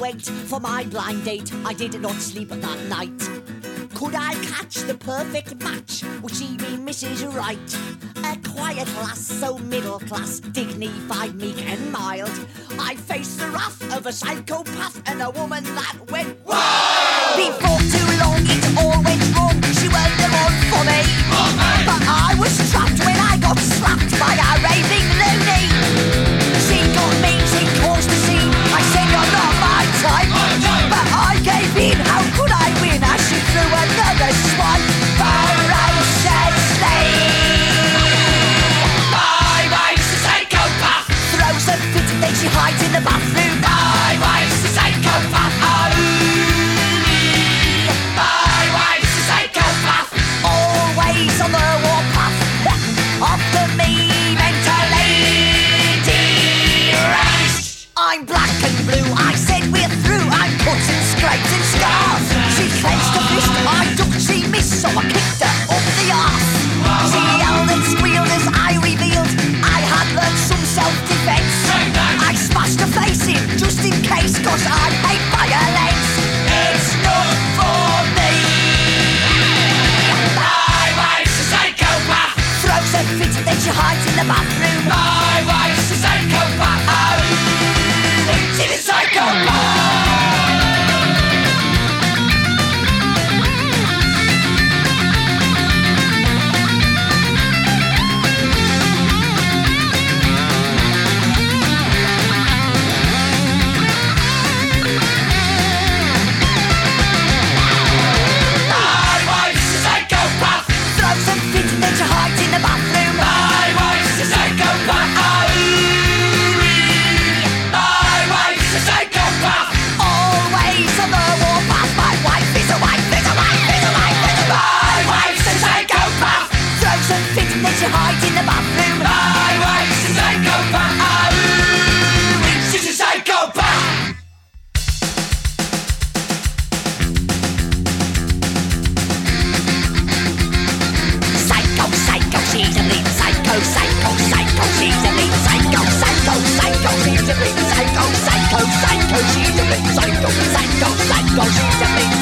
went for my blind date. I did not sleep that night. Could I catch the perfect match? Would she be Mrs. Right? A quiet lass, so middle class, dignified, meek and mild. I faced the wrath of a psychopath and a woman that went wild. Before too long it all went wrong. She was the one for me. But I was trapped when I got slapped by a raving loony. She got me, she caused the scene. I said you're not my type. But I gave in, how could I win? As she threw another swipe ferociously. My wife's a psychopath. Throws a fit, then she hides in the bathroom. My wife's a psychopath. My wife's a psychopath. Always on the warpath. After me, mentally deranged. I'm black and blue, I said we're through. I'm cut and scraped and scars. She clenched her fist, I ducked, she missed, so I kicked her up the arse. She yelled and squealed as I revealed I had learned some self-defense. I smashed her face in, just in case, cause I hate violence. It's not for me. My wife's a psychopath. Throws a fit, then she hides in the bathroom. My wife's a psychopath. She's a psychopath. She hides in the bathroom. My wife's a psychopath. She's a psychopath. Psycho, psycho, she's a bleeding psycho. Psycho, psycho, she's a bleeding psycho. Psycho, psycho, she's a bleeding psycho. Psycho, psycho, she's a bleeding psycho. Psycho, psycho, she's a bleeding